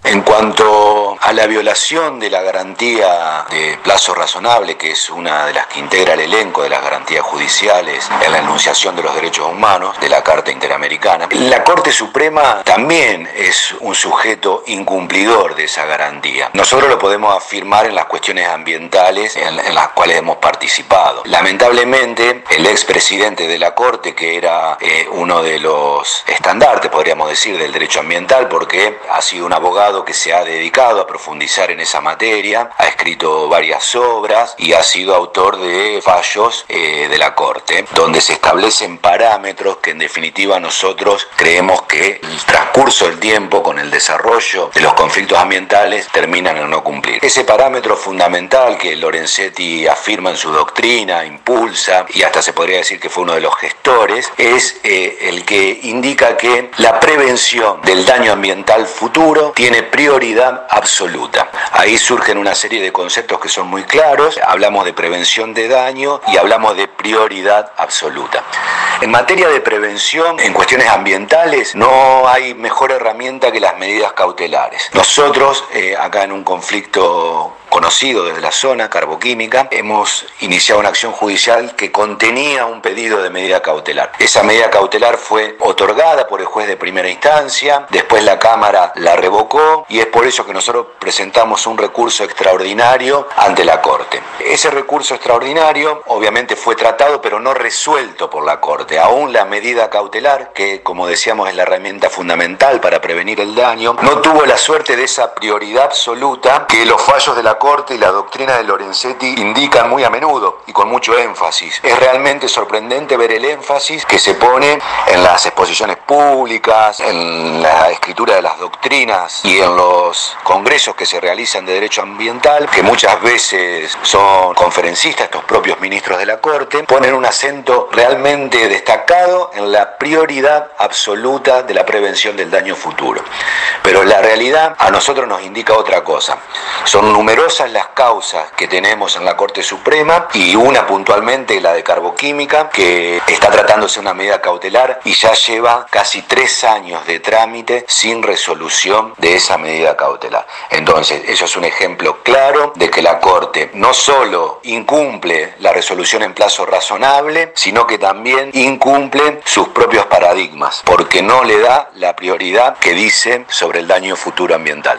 En cuanto a la violación de la garantía de plazo razonable, que es una de las que integra el elenco de las garantías judiciales en la enunciación de los derechos humanos de la Carta Interamericana, la Corte Suprema también es un sujeto incumplidor de esa garantía. Nosotros lo podemos afirmar en las cuestiones ambientales en las cuales hemos participado. Lamentablemente, el expresidente de la Corte, que era uno de los estandartes, podríamos decir, del derecho ambiental, porque ha sido un abogado que se ha dedicado a profundizar en esa materia, ha escrito varias obras y ha sido autor de fallos de la Corte, donde se establecen parámetros que en definitiva nosotros creemos que el transcurso del tiempo con el desarrollo de los conflictos ambientales terminan en no cumplir. Ese parámetro fundamental que Lorenzetti afirma en su doctrina, impulsa y hasta se podría decir que fue uno de los gestores, es el que indica que la prevención del daño ambiental futuro tiene prioridad absoluta. Ahí surgen una serie de conceptos que son muy claros, hablamos de prevención de daño y hablamos de prioridad absoluta. En materia de prevención, en cuestiones ambientales, no hay mejor herramienta que las medidas cautelares. Nosotros, acá en un conflicto conocido desde la zona carboquímica, hemos iniciado una acción judicial que contenía un pedido de medida cautelar. Esa medida cautelar fue otorgada por el juez de primera instancia, después la Cámara la revocó y es por eso que nosotros presentamos un recurso extraordinario ante la Corte. Ese recurso extraordinario obviamente fue tratado pero no resuelto por la Corte. Aún la medida cautelar, que como decíamos es la herramienta fundamental para prevenir el daño, no tuvo la suerte de esa prioridad absoluta que los fallos de la Corte y la doctrina de Lorenzetti indican muy a menudo y con mucho énfasis. Es realmente sorprendente ver el énfasis que se pone en las exposiciones públicas, en la escritura de las doctrinas y en los congresos que se realizan de derecho ambiental, que muchas veces son conferencistas, estos propios ministros de la Corte, ponen un acento realmente destacado en la prioridad absoluta de la prevención del daño futuro. Pero la realidad a nosotros nos indica otra cosa. Son numerosas las causas que tenemos en la Corte Suprema y una puntualmente la de carboquímica, que está tratándose una medida cautelar y ya lleva casi 3 años de trámite sin resolución de esa medida cautelar. Entonces, eso es un ejemplo claro de que la Corte no solo incumple la resolución en plazo razonable, sino que también incumple sus propios paradigmas, porque no le da la prioridad que dice sobre el daño futuro ambiental.